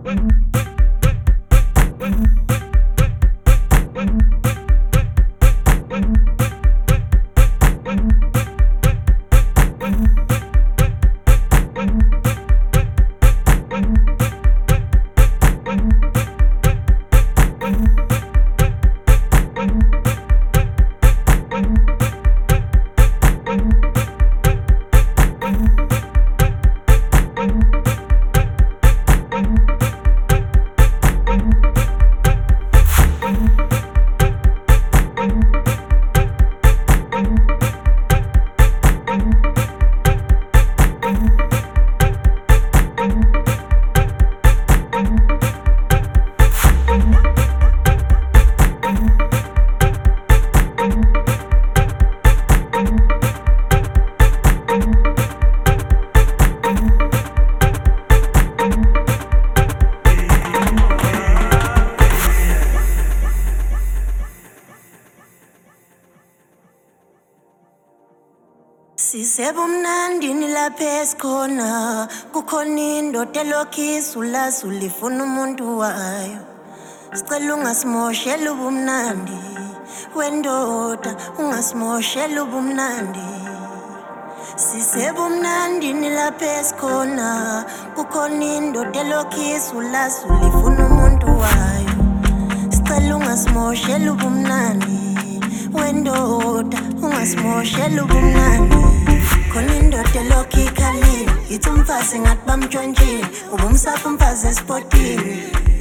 Sisebumnandini lapha esikhona kukhona indoda elokhu ulazula ifuna umuntu wayo. Sicela ungasimoshela ubumnandi wendoda, ungasimoshela ubumnandi. Sisebumnandini lapha esikhona kukhona indoda elokhu ulazula ifuna umuntu wayo. Sicela ungasimoshela ubumnandi wendoda, ungasimoshela ubumnandi. Khona indoda elokhu ikhalile, ithi umfazi ngathi bamtshontshile, ubumsapha umfazi esipotini.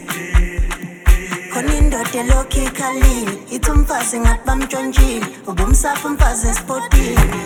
Khona indoda elokhu ikhalile, ithi umfazi ngathi bamtshontshile, ubumsapha umfazi esipotini.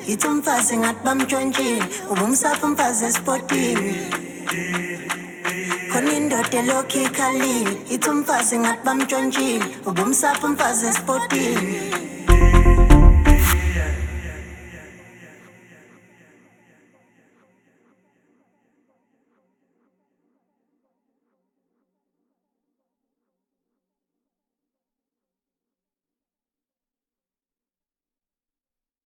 ithi umfazi ngathi bamtshontshile ubumsapha umfazi esipotini khona indoda elokhu ikhalile ithi umfazi ngathi bamtshontshile ubumsapha umfazi esipotini